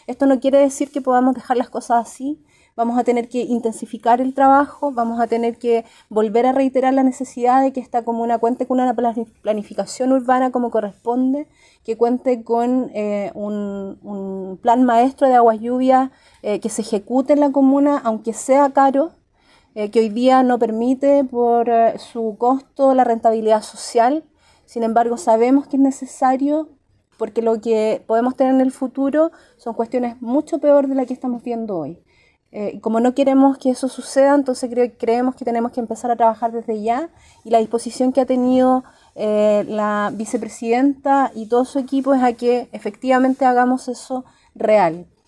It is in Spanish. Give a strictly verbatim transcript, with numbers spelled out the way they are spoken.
Esto no quiere decir que podamos dejar las cosas así. Vamos a tener que intensificar el trabajo, vamos a tener que volver a reiterar la necesidad de que esta comuna cuente con una planificación urbana como corresponde, que cuente con eh, un, un plan maestro de aguas lluvias eh, que se ejecute en la comuna, aunque sea caro, eh, que hoy día no permite por eh, su costo la rentabilidad social. Sin embargo, sabemos que es necesario porque lo que podemos tener en el futuro son cuestiones mucho peor de las que estamos viendo hoy. Eh, como no queremos que eso suceda, entonces creo, creemos que tenemos que empezar a trabajar desde ya, y la disposición que ha tenido eh, la vicepresidenta y todo su equipo es a que efectivamente hagamos eso real.